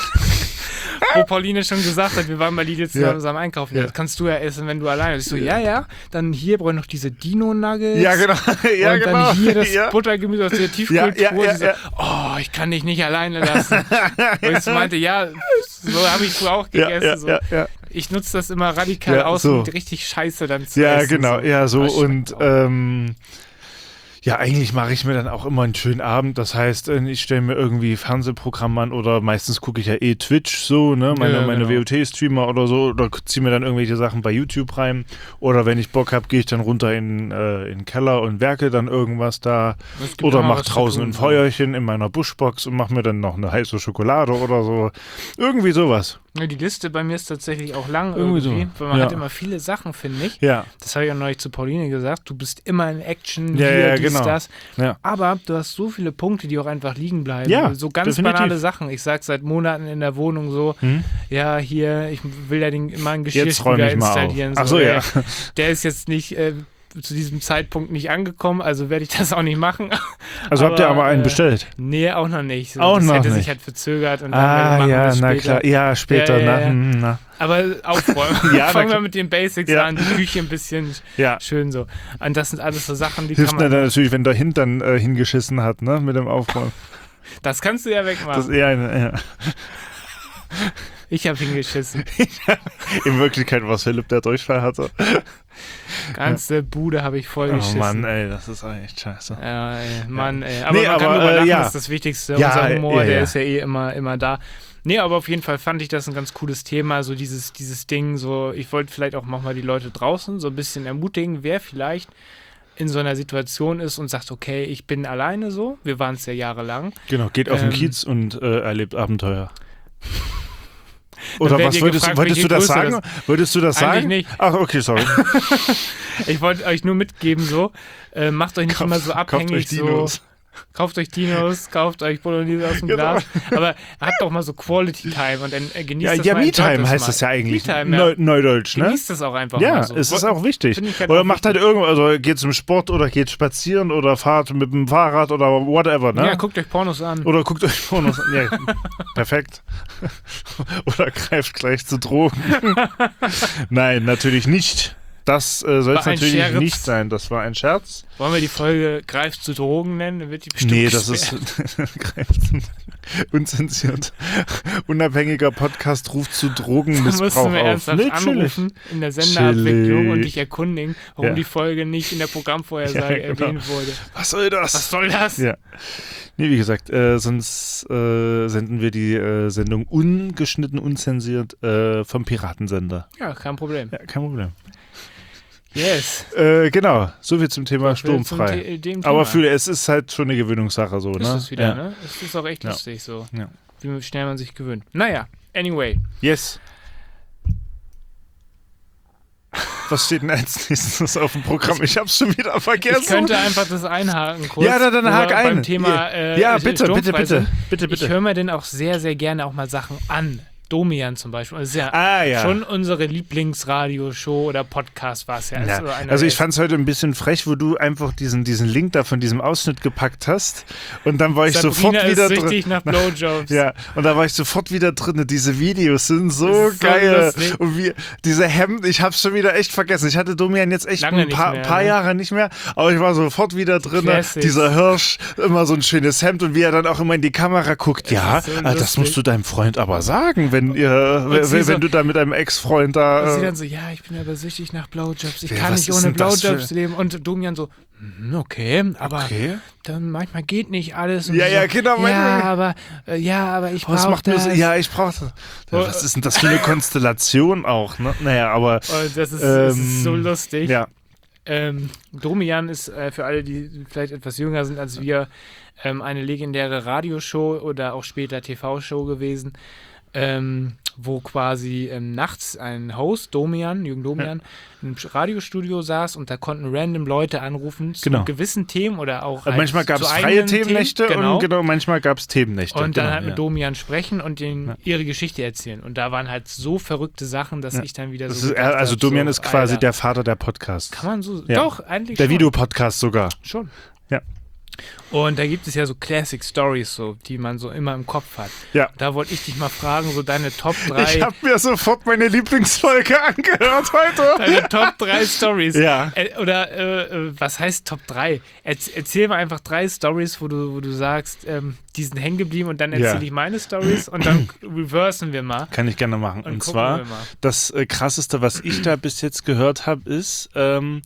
Wo Pauline schon gesagt hat, wir waren bei Lidl zusammen, Ja. zusammen einkaufen. Ja. Das kannst du ja essen, wenn du alleine bist. Ich so, ja, ja. Dann hier brauche ich noch diese Dino-Nuggets. Ja, genau. Ja, und genau. dann hier das ja. Buttergemüse aus der Tiefkühltruhe. Ja, ja, ja, die so, ja. oh, ich kann dich nicht alleine lassen. Und ich so meinte, ja, so habe ich früher auch Ja, gegessen. ja, so. ja, ja. Ich nutze das immer radikal Ja, aus, so. um richtig scheiße dann zu Ja, essen. genau. Ja, so. Das schmeckt Und auch. ähm, ja, eigentlich mache ich mir dann auch immer einen schönen Abend. Das heißt, äh, ich stelle mir irgendwie Fernsehprogramm an oder meistens gucke ich ja eh Twitch so, ne, meine, Ja, meine genau. W O T-Streamer oder so, oder ziehe mir dann irgendwelche Sachen bei YouTube rein. Oder wenn ich Bock habe, gehe ich dann runter in, äh, in den Keller und werke dann irgendwas da. Es gibt Oder immer mache was zu draußen tun, ein so. Feuerchen in meiner Buschbox und mache mir dann noch eine heiße Schokolade oder so. Irgendwie sowas. Ja, die Liste bei mir ist tatsächlich auch lang Irgendwie irgendwie, so. weil man Ja. hat immer viele Sachen, finde ich. Ja. Das habe ich auch neulich zu Pauline gesagt. Du bist immer in Action, Ja, hier, ja, dies, genau. das. Ja. Aber du hast so viele Punkte, die auch einfach liegen bleiben. Ja, so ganz definitiv. banale Sachen. Ich sage seit Monaten in der Wohnung so, Hm? ja, hier, ich will ja den, immer einen Jetzt räume Geschirrspüler ich mal auf. installieren. Ach so, ey, ja. Der ist jetzt nicht äh, zu diesem Zeitpunkt nicht angekommen, also werde ich das auch nicht machen. Also habt ihr aber einen äh, bestellt? Nee, auch noch nicht. So, Auch das noch hätte nicht. sich halt verzögert und dann Ah, machen wir ja, das na später. klar. Ja, später. Ja, ja, na, ja. hm, na. Aber aufräumen. Ja, na Fangen wir klar. mit den Basics Ja. an, die Küche ein bisschen Ja. schön so. Und das sind alles so Sachen, die Hilft kann mir man... dann natürlich, wenn der Hintern äh, hingeschissen hat, ne, mit dem Aufräumen. Das kannst du ja Das wegmachen. ist eher eine, ja. Ich habe hingeschissen. In Wirklichkeit war es Philipp, der Durchfall hatte. Ganze Bude habe ich voll Oh geschissen. Mann, ey, das ist echt scheiße. Ja, ey, Mann, ey. Aber Nee, man kann aber, drüber äh, lachen, ja. das ist das Wichtigste. Ja, Unser Humor, ja, der ja. ist ja eh immer, immer da. Nee, aber auf jeden Fall fand ich das ein ganz cooles Thema, so dieses, dieses Ding, so, ich wollte vielleicht auch nochmal die Leute draußen so ein bisschen ermutigen, wer vielleicht in so einer Situation ist und sagt, okay, ich bin alleine so, wir waren es ja jahrelang. Genau, geht auf den Ähm, Kiez und äh, erlebt Abenteuer. Dann Oder werdet was ihr wolltest, gefragt, wolltest welche du das Größe sagen? Wolltest du das Eigentlich sagen? nicht. Ach, okay, sorry. Ich wollte euch nur mitgeben, so, äh, macht euch nicht immer so abhängig, Kauft euch so. Dinos. Kauft euch Dinos, kauft euch Bolognese aus dem Genau. Glas. Aber habt doch mal so Quality Time und dann äh, genießt Ja, das ja mal. enjoyt Me-Time heißt mal. das ja eigentlich. Me-Time, ja. Neu, Neudeutsch, ne? Genießt das auch einfach Ja, mal so. es ist auch wichtig. Finde ich halt Oder auch macht halt irgendwas, also geht zum Sport oder geht spazieren oder fahrt mit dem Fahrrad oder whatever, ne? Ja, guckt euch Pornos an. Oder guckt euch Pornos an. Ja, perfekt. Oder greift gleich zu Drogen. Nein, natürlich nicht. Das äh, soll es War ein natürlich Scherz. nicht sein. Das war ein Scherz. Wollen wir die Folge Greif zu Drogen nennen? Dann wird die bestimmt Nee, das gesperrt. ist greift unzensiert. Unabhängiger Podcast ruft zu Da Drogenmissbrauch musst du mir auf. ernsthaft Nee, chillig. anrufen in der Senderabwicklung Chillig. und dich erkundigen, warum Ja. die Folge nicht in der Programmvorhersage Ja, genau. erwähnt wurde. Was soll das? Was soll das? Ja. Nee, wie gesagt, äh, sonst äh, senden wir die äh, Sendung ungeschnitten, unzensiert äh, vom Piratensender. Ja, kein Problem. Ja, kein Problem. Yes. Äh, genau, so viel zum Thema So viel sturmfrei. zum The- dem Thema. Aber für, es ist halt schon eine Gewöhnungssache so, ne? Ist es wieder, ja. ne? Es ist auch echt Ja. lustig so, Ja. wie schnell man sich gewöhnt. Naja, anyway. Yes. Was steht denn als nächstes auf dem Programm? Ich hab's schon wieder vergessen. Ich könnte einfach das einhaken kurz. Ja, dann, dann wo hak wir ein. Beim Thema äh, ja, bitte, bitte, sturmfrei bitte, sind. bitte, bitte. Ich höre mir denn auch sehr, sehr gerne auch mal Sachen an. Domian zum Beispiel. Das ist ja, Ah, ja. schon unsere Lieblingsradioshow oder Podcast war es ja. Ja. Also, einer Also ich der- fand es heute ein bisschen frech, wo du einfach diesen, diesen Link da von diesem Ausschnitt gepackt hast und dann war ich Sabrina sofort ist wieder süchtig drin. nach Blowjobs. Ja, und da war ich sofort wieder drin. Diese Videos sind so Das ist so geil. lustig. Und wie, diese Hemden, ich hab's schon wieder echt vergessen. Ich hatte Domian jetzt echt Lange ein paar, nicht mehr, paar ne? Jahre nicht mehr, aber ich war sofort wieder drin. Classics. Dieser Hirsch, immer so ein schönes Hemd und wie er dann auch immer in die Kamera guckt. Ja, ist so äh, das lustig. musst du deinem Freund aber sagen, wenn ihr, wenn, sie so- wenn du da mit deinem Ex-Freund da. Und sie äh, dann so, ja, ich bin aber süchtig nach Blowjobs. Ich Ja, kann was nicht ist ohne denn das Blowjobs für- leben. Und Domian so, "Hm, okay, aber Okay. dann manchmal geht nicht alles. Und Ja, sie ja, so, genau, Ja, manchmal- aber, äh, ja, aber ich Was brauche macht mir das. so? Ja, ich brauche das. Ja, was ist denn das für eine Konstellation auch? Ne? Naja, aber. Und das ist, das ähm, ist so lustig. Ja. Ähm, Domian ist äh, für alle, die vielleicht etwas jünger sind als wir, ähm, eine legendäre Radioshow oder auch später T V-Show gewesen, ähm, wo quasi ähm, nachts ein Host, Domian, Jürgen Domian, im Radiostudio saß und da konnten random Leute anrufen zu Genau. gewissen Themen oder auch Also manchmal halt gab zu es freie eigenen Themennächte Themen, genau. und genau, manchmal gab es Themennächte. Und dann genau, halt mit ja. Domian sprechen und denen Ja. ihre Geschichte erzählen. Und da waren halt so verrückte Sachen, dass Ja. ich dann wieder Das so. ist, gedacht also hab, Domian so, ist quasi Alter, der Vater der Podcasts. Kann man so. Ja. Doch, eigentlich Der schon. Videopodcast sogar. Schon. Ja. Und da gibt es ja so Classic Stories, so, die man so immer im Kopf hat. Ja. Da wollte ich dich mal fragen, so deine Top drei, Ich habe mir sofort meine Lieblingsfolge angehört heute. deine Top drei Stories. Ja. Äh, oder äh, äh, was heißt Top drei? Erz, erzähl mal einfach drei Stories, wo du, wo du sagst, ähm, die sind hängen geblieben und dann erzähle Ja. ich meine Stories und dann reversen wir mal. Kann ich gerne machen. Und, Und gucken zwar, wir mal. das äh, Krasseste, was ich da bis jetzt gehört habe, ist, ähm,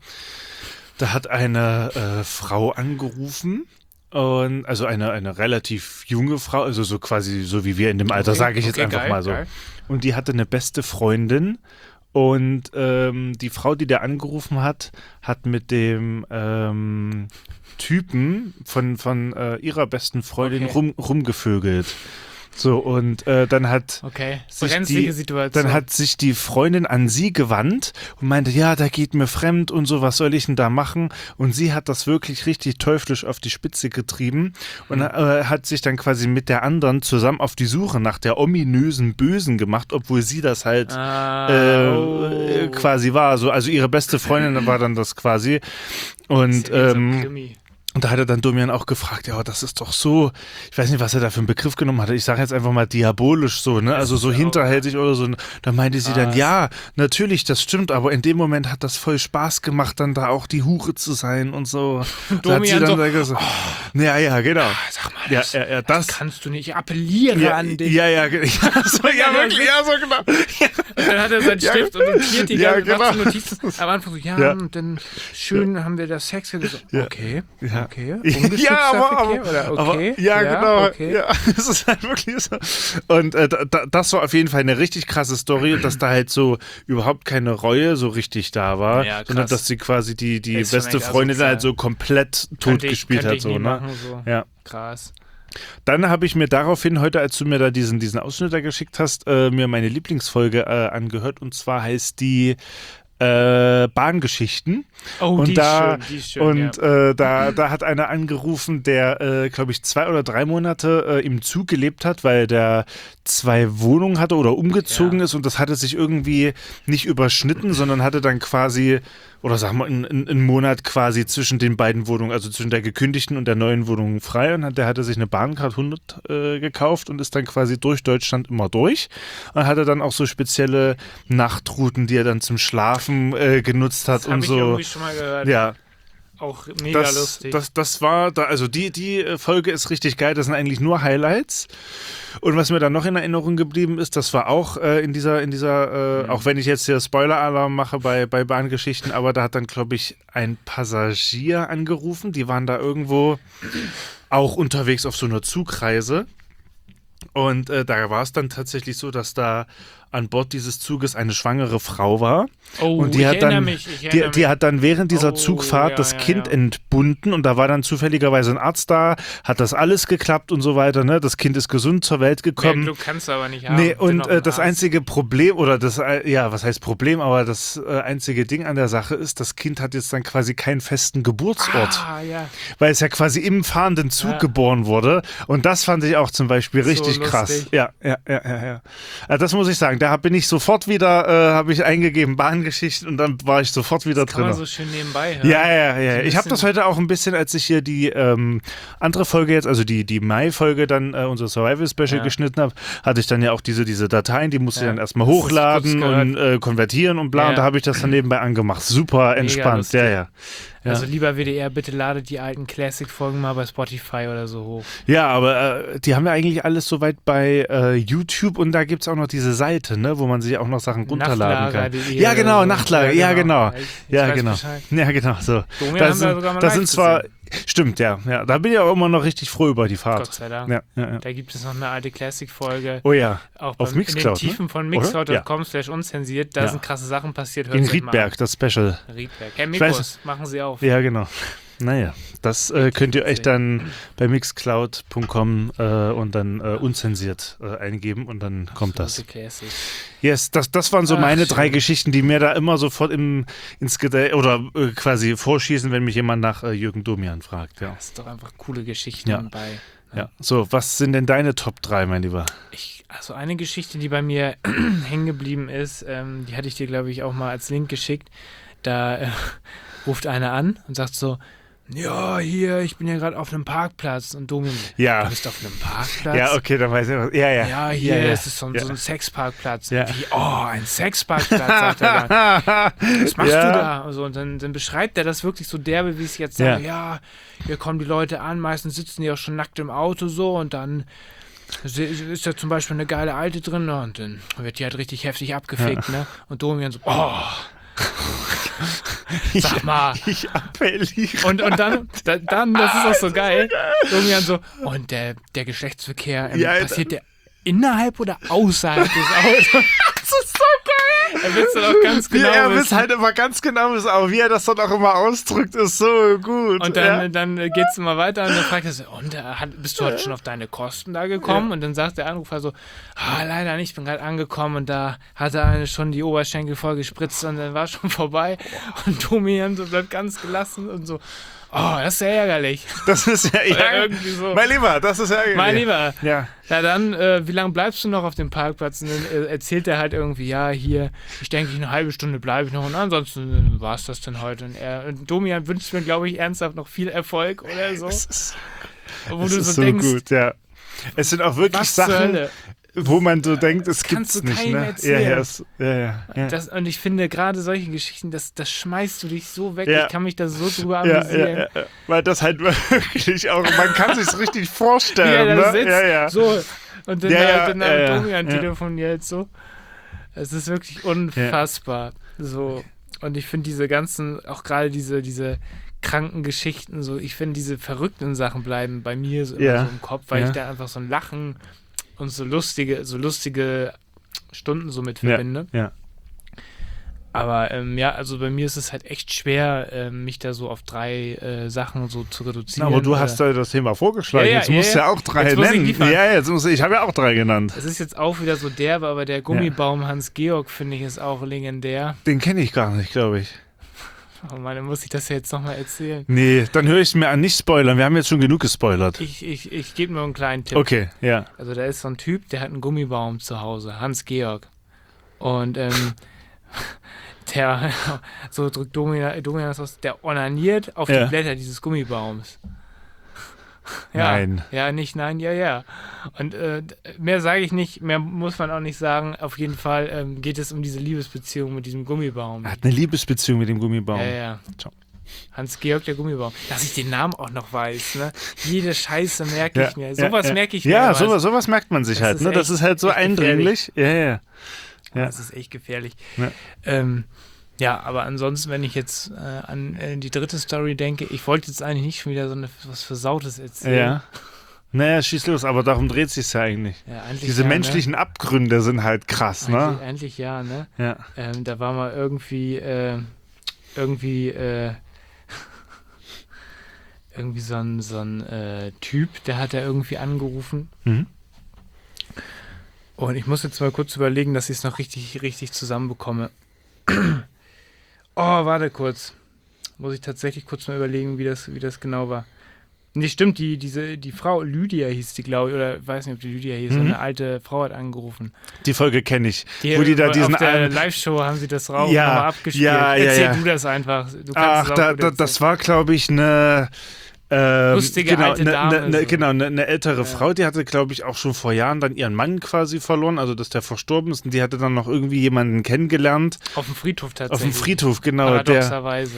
da hat eine äh, Frau angerufen. Und also eine, eine relativ junge Frau, also so quasi so wie wir in dem Alter, Okay, sage ich jetzt okay, einfach geil, mal so. geil. Und die hatte eine beste Freundin. Und ähm, die Frau, die da angerufen hat, hat mit dem ähm, Typen von, von äh, ihrer besten Freundin Okay. rum, rumgevögelt. So, und äh, dann hat Okay, sich brenzlige die, Situation. dann hat sich die Freundin an sie gewandt und meinte, ja, da geht mir fremd und so, was soll ich denn da machen? Und sie hat das wirklich richtig teuflisch auf die Spitze getrieben und Mhm. äh, hat sich dann quasi mit der anderen zusammen auf die Suche nach der ominösen Bösen gemacht, obwohl sie das halt ah, äh, oh. äh, quasi war. So, also ihre beste Freundin war dann das quasi. Und Ist ja so ein ähm, Krimi. und da hat er dann Domian auch gefragt, ja, das ist doch so, ich weiß nicht, was er da für einen Begriff genommen hatte, ich sage jetzt einfach mal diabolisch so, ne, also so ist auch- hinterhältig oder so. Da meinte sie dann, Krass. ja, natürlich, das stimmt, aber in dem Moment hat das voll Spaß gemacht, dann da auch die Hure zu sein und so. Da hat sie Domian dann so, da gesagt, ja, ja, genau. Sag mal, Ja, das, ja, ja, das. das kannst du nicht. Ich appelliere Ja, an dich. ja, ja, ge- ja, so, ja, wirklich, ja, so genau. Und dann hat er seinen Ja, Stift und notiert die ja, ganze genau. ganzen Notizen. Am Anfang so, ja, Ja. und dann schön haben wir das Sex. So, Ja. okay, Ja. okay. Ja, aber, Verkehr, aber, oder aber okay. ja, genau. Okay. Ja, es ist halt wirklich so. Und äh, da, da- das war auf jeden Fall eine richtig krasse Story, dass da halt so überhaupt keine Reue so richtig da war, Ja, krass. sondern dass sie quasi die, die Ist schon beste echt Freundin asozial. halt so komplett tot Könnte ich- gespielt könnte hat. ich So, nie ne? machen, so. Ja. Krass. Dann habe ich mir daraufhin heute, als du mir da diesen, diesen Ausschnitt da geschickt hast, äh, mir meine Lieblingsfolge äh, angehört und zwar heißt die äh, Bahngeschichten. Oh, und die da, ist schön, die ist schön. Und ja. äh, da, da hat einer angerufen, der, äh, glaube ich, zwei oder drei Monate äh, im Zug gelebt hat, weil der zwei Wohnungen hatte oder umgezogen Ja. ist und das hatte sich irgendwie nicht überschnitten, sondern hatte dann quasi, oder sagen wir, einen, einen Monat quasi zwischen den beiden Wohnungen, also zwischen der gekündigten und der neuen Wohnung frei und hat, der hatte sich eine Bahncard hundert äh, gekauft und ist dann quasi durch Deutschland immer durch und hatte dann auch so spezielle Nachtrouten, die er dann zum Schlafen äh, genutzt hat Das und habe ich so. irgendwie schon mal gehört. Ja, Auch mega das, lustig. das, das war, da, also die, die äh, Folge ist richtig geil, das sind eigentlich nur Highlights. Und was mir dann noch in Erinnerung geblieben ist, das war auch äh, in dieser, in dieser, äh, Mhm. auch wenn ich jetzt hier Spoiler-Alarm mache bei, bei Bahngeschichten, aber da hat dann, glaube ich, ein Passagier angerufen, die waren da irgendwo auch unterwegs auf so einer Zugreise. Und äh, da war es dann tatsächlich so, dass da an Bord dieses Zuges eine schwangere Frau war. Oh, und die ich hat erinnere dann, mich, ich die, erinnere die mich. hat dann während dieser Oh, Zugfahrt ja, das ja, Kind ja. entbunden und da war dann zufälligerweise ein Arzt da, hat das alles geklappt und so weiter. Ne? Das Kind ist gesund zur Welt Mehr gekommen. Glück kannst du aber nicht haben. Nee, Bin und noch äh, ein das Arzt. einzige Problem, oder das, äh, ja, was heißt Problem, aber das äh, einzige Ding an der Sache ist, das Kind hat jetzt dann quasi keinen festen Geburtsort, Ah, ja. weil es ja quasi im fahrenden Zug Ja. geboren wurde. Und das fand ich auch zum Beispiel So richtig lustig. krass. Ja, ja, ja, ja, ja. Also das muss ich sagen, da bin ich sofort wieder, äh, habe ich eingegeben, Bahngeschichten und dann war ich sofort wieder Kann man drin. so schön nebenbei hören. Ja, ja, ja. So ein Ich habe bisschen- das heute auch ein bisschen, als ich hier die ähm, andere Folge jetzt, also die, die Mai-Folge dann, äh, unser Survival-Special Ja. geschnitten habe, hatte ich dann ja auch diese, diese Dateien, die musste ich Ja. dann erstmal Das ist hochladen kurz und äh, konvertieren und bla. Ja. Und da habe ich das dann nebenbei angemacht. Super entspannt. lustig. Ja, ja. Ja. Also lieber W D R, bitte ladet die alten Classic-Folgen mal bei Spotify oder so hoch. Ja, aber äh, die haben ja eigentlich alles soweit bei äh, YouTube und da gibt es auch noch diese Seite, ne, wo man sich auch noch Sachen runterladen kann. Nachtlager.de Ja, genau, oder so. Nachtlager, ja, genau. Ich, ich Ja, weiß genau. Bescheid. Ja, genau, so. Domian Da haben wir sind, sogar mal da live sind zwar, gesehen. stimmt, ja, ja, da bin ich auch immer noch richtig froh über die Fahrt. Gott sei Dank. Ja, ja, ja. Da gibt es noch eine alte Classic-Folge. Oh ja, Auch auf beim, Mixcloud, in den Tiefen ne? von Oder? mixcloud punkt com slash unzensiert. Da Ja. sind krasse Sachen passiert. Hört in euch mal an. Riedberg, das Special. Riedberg. Herr Ich weiß- Mikos, machen Sie auf. Ja, genau. Naja, das äh, könnt ihr euch dann bei mixcloud punkt com äh, und dann äh, unzensiert äh, eingeben und dann kommt das. Absolute Classic. Yes, das, das waren so Ach, meine schön. drei Geschichten, die mir da immer sofort im, ins Gedächtnis oder äh, quasi vorschießen, wenn mich jemand nach äh, Jürgen Domian fragt. Ja. Das ist doch einfach coole Geschichten Ja. bei. Ja. So, was sind denn deine Top drei, mein Lieber? Ich, also eine Geschichte, die bei mir hängen geblieben ist, ähm, die hatte ich dir, glaube ich, auch mal als Link geschickt. Da äh, ruft einer an und sagt so, ja, hier, ich bin ja gerade auf einem Parkplatz. Und Domian, Ja. du bist auf einem Parkplatz? Ja, okay, dann weiß ich was. Ja, ja. Ja, hier, ja, ja. das ist so ein, ja. so ein Sexparkplatz. Ja. Wie, oh, ein Sexparkplatz, sagt er dann. Was machst Ja. du da? Und, so, und dann, dann beschreibt er das wirklich so derbe, wie ich es jetzt Ja. sage. Ja, hier kommen die Leute an, meistens sitzen die auch schon nackt im Auto so und dann se- ist da zum Beispiel eine geile Alte drin und dann wird die halt richtig heftig abgefickt, ne? Und Domian so, oh, sag mal. Ich appelliere. Und, und dann, da, dann, das ist auch so geil, Domian so, und der, der Geschlechtsverkehr, ähm, Ja, passiert der innerhalb oder außerhalb des Autos? Das ist so geil. Er willst du doch ganz Wie genau er wissen. es halt immer ganz genau wissen, aber wie er das dann auch immer ausdrückt, ist so gut. Und ja. dann, dann geht es immer weiter und dann fragt er so, und äh, hat, bist du heute schon auf deine Kosten da gekommen? Ja. Und dann sagt der Anrufer so, ah, leider nicht, ich bin gerade angekommen und da hatte eine schon die Oberschenkel voll gespritzt und dann war schon vorbei. Und Domian so bleibt ganz gelassen und so, oh, das ist ja ärgerlich. Das ist ja, ja irgendwie so. Mein Lieber, das ist ja Mein Lieber, Ja. na dann, äh, wie lange bleibst du noch auf dem Parkplatz? Und dann äh, erzählt er halt irgendwie, ja, hier, ich denke, eine halbe Stunde bleibe ich noch und ansonsten äh, war es das dann heute. Und, er, und Domian wünscht mir, glaube ich, ernsthaft noch viel Erfolg oder so. Es ist, Wo es du ist so so denkst, gut, ja. Es sind auch wirklich was zur Sachen, Hölle? wo man so denkt, es Kannst gibt's du nicht. keinem Ne? erzählen. Ja, ja, es, ja, ja, ja. Das, und ich finde, gerade solche Geschichten, das, das schmeißt du dich so weg. Ja. Ich kann mich da so drüber Ja, amüsieren. ja, ja, weil das halt wirklich auch, man kann sich's richtig vorstellen. Wie er da ne? sitzt, ja, ja. so. Und dann, Ja, ja, dann ja, ja, Domian ja. telefoniert so. Es ist wirklich unfassbar. So. Und ich finde diese ganzen, auch gerade diese, diese kranken Geschichten, so, ich finde diese verrückten Sachen bleiben bei mir so immer Ja. so im Kopf, weil Ja. ich da einfach so ein Lachen und so lustige, so lustige Stunden so mit Ja, verbinde. ja. Aber ähm, ja, also bei mir ist es halt echt schwer, ähm, mich da so auf drei äh, Sachen so zu reduzieren. Na, aber du oder- hast ja das Thema vorgeschlagen. Ja, ja, jetzt musst du ja, ja ja. auch drei Jetzt muss ich nennen. liefern. Ja, jetzt muss ich, ich habe ja auch drei genannt. Es ist jetzt auch wieder so derbe, aber der Gummibaum Hans-Georg, finde ich, ist auch legendär. Den kenne ich gar nicht, glaube ich. Oh Mann, dann muss ich das ja jetzt nochmal erzählen. Nee, dann höre ich es mir an. Nicht spoilern. Wir haben jetzt schon genug gespoilert. Ich, ich, ich gebe nur einen kleinen Tipp. Okay, ja. Also da ist so ein Typ, der hat einen Gummibaum zu Hause, Hans-Georg. Und ähm, der, so drückt Domian, Domian das aus, der onaniert auf Ja. die Blätter dieses Gummibaums. Ja, Nein. Ja, nicht nein, ja, ja. Und äh, mehr sage ich nicht, mehr muss man auch nicht sagen. Auf jeden Fall ähm, geht es um diese Liebesbeziehung mit diesem Gummibaum. Er hat eine Liebesbeziehung mit dem Gummibaum. Ja, ja. Ciao. Hans-Georg, der Gummibaum. Dass ich den Namen auch noch weiß, ne? Jede Scheiße merke ich mir. Sowas ja, merke ich mir. Ja, immer. sowas, sowas merkt man sich Das halt. ist Ne? Das echt- ist halt so echt eindringlich. Ja, ja. Ja. Das ist echt gefährlich. Ja. Ähm, ja, aber ansonsten, wenn ich jetzt äh, an äh, die dritte Story denke, ich wollte jetzt eigentlich nicht schon wieder so eine, was Versautes erzählen. Ja. Naja, schieß los, aber darum dreht sich ja eigentlich. Ja, eigentlich Diese ja, menschlichen ne? Abgründe sind halt krass, ne? Eigentlich, eigentlich ja, ne? Ja. Ähm, da war mal irgendwie, äh, irgendwie, äh, irgendwie so ein, so ein äh, Typ, der hat da irgendwie angerufen. Mhm. Und ich muss jetzt mal kurz überlegen, dass ich es noch richtig, richtig zusammenbekomme. Oh, warte kurz. Muss ich tatsächlich kurz mal überlegen, wie das, wie das genau war. Nee, stimmt, die, diese, die Frau, Lydia hieß die, glaube ich, oder weiß nicht, ob die Lydia hieß, Mhm. eine alte Frau hat angerufen. Die Folge kenne ich. Die, wo die da diesen auf der einen- Live-Show haben sie das Raum Ja, nochmal abgespielt. ja, ja, Erzähl ja. du das einfach. Du kannst Ach, es auch da, gut da, erzählen. das war, glaube ich, eine ähm, Lustige genau, alte ne, Dame, ne, ne, so. genau, eine ne ältere Ja. Frau, die hatte, glaube ich, auch schon vor Jahren dann ihren Mann quasi verloren, also dass der verstorben ist und die hatte dann noch irgendwie jemanden kennengelernt. Auf dem Friedhof tatsächlich. Auf dem Friedhof, genau. Der, Paradoxerweise.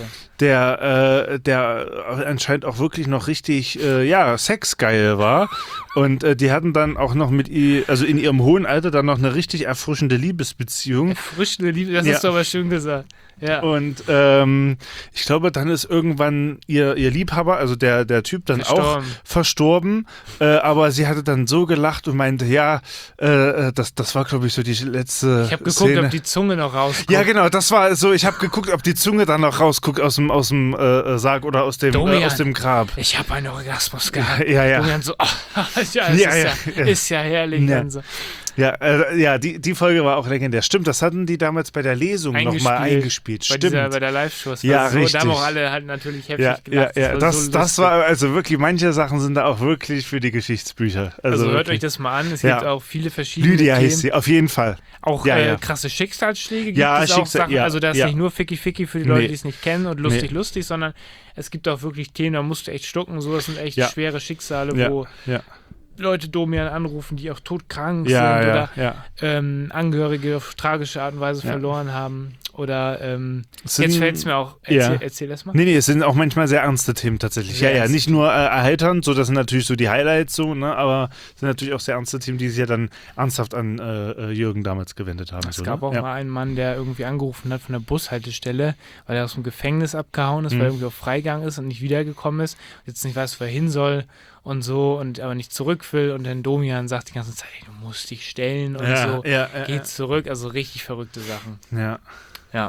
der, äh, der anscheinend auch wirklich noch richtig, äh, ja, sexgeil war. Und äh, die hatten dann auch noch mit ihr, also in ihrem hohen Alter dann noch eine richtig erfrischende Liebesbeziehung. Erfrischende Liebe, das Ja. hast du aber schön gesagt. Ja. Und ähm, ich glaube, dann ist irgendwann ihr, ihr Liebhaber, also der, der Typ, dann auch Verstorben. verstorben. Äh, aber sie hatte dann so gelacht und meinte, ja, äh, das, das war, glaube ich, so die letzte Ich habe geguckt, Szene. ob die Zunge noch rauskommt. Ja, genau, das war so, ich habe geguckt, ob die Zunge dann noch rausguckt aus dem, aus dem äh, Sarg oder aus dem, Domian. äh, aus dem Grab. Ich habe einen Orgasmus gehabt. Ja, ja. Und dann so, oh, ja, es Ja, ist, ja, ja, ja. ist ja herrlich. Ja. Und so. Ja, äh, ja die, die Folge war auch legendär. Stimmt, das hatten die damals bei der Lesung nochmal eingespielt. Bei, Stimmt. dieser, bei der Live-Show. Das war Ja, so, richtig. Da haben auch alle halt natürlich heftig Ja, ja, gelacht. ja, war das, so das lustig. war, also wirklich, manche Sachen sind da auch wirklich für die Geschichtsbücher. Also, Also hört wirklich. euch das mal an. Es Ja. gibt auch viele verschiedene Lydia Themen. hieß sie, auf jeden Fall. Auch Ja, äh, ja. krasse Schicksalsschläge gibt Ja, es auch Schicksal- Sachen. ja, also da ist ja. nicht nur Ficky Ficky für die Nee. Leute, die es nicht kennen und lustig Nee. lustig, sondern es gibt auch wirklich Themen, da musst du echt schlucken. So, das sind echt Ja. schwere Schicksale, Ja, wo ja, Leute Domian anrufen, die auch todkrank ja, sind ja, oder ja. ähm, Angehörige auf tragische Art und Weise Ja. verloren haben. Oder ähm, Sind- jetzt fällt es mir auch. Erzähl, Ja. erzähl das mal. Nee, nee, es sind auch manchmal sehr ernste Themen tatsächlich. Sehr ja, ja, ernste nicht nur äh, erheiternd, so das sind natürlich so die Highlights so, ne, aber es sind natürlich auch sehr ernste Themen, die sich ja dann ernsthaft an äh, äh, Jürgen damals gewendet haben. Es so, gab ne? auch ja. mal einen Mann, der irgendwie angerufen hat von der Bushaltestelle, weil er aus dem Gefängnis abgehauen ist, Mhm. weil er irgendwie auf Freigang ist und nicht wiedergekommen ist, jetzt nicht weiß, wo er hin soll und so und aber nicht zurück will und dann Domian sagt die ganze Zeit, ey, du musst dich stellen und Ja, so, ja, ja, geht zurück, also richtig verrückte Sachen. ja. Ja.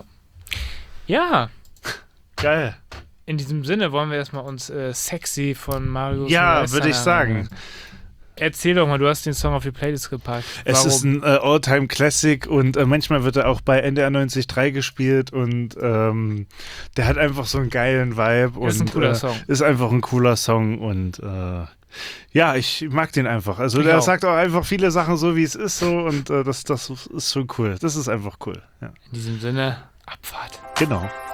Ja, Geil. in diesem Sinne wollen wir erstmal uns äh, Sexy von Mario Ja, Silvester würde ich sagen. anhören. Erzähl doch mal, du hast den Song auf die Playlist gepackt. Es Warum? ist ein äh, All-Time-Classic und äh, manchmal wird er auch bei N D R neunzig Komma drei gespielt und ähm, der hat einfach so einen geilen Vibe. Ist und ein cooler äh, Song. Ist einfach ein cooler Song und äh, ja, ich mag den einfach. Also Ich der auch. sagt auch einfach viele Sachen so, wie es ist so und äh, das, das ist schon cool. Das ist einfach cool. Ja. In diesem Sinne, Abfahrt. Genau.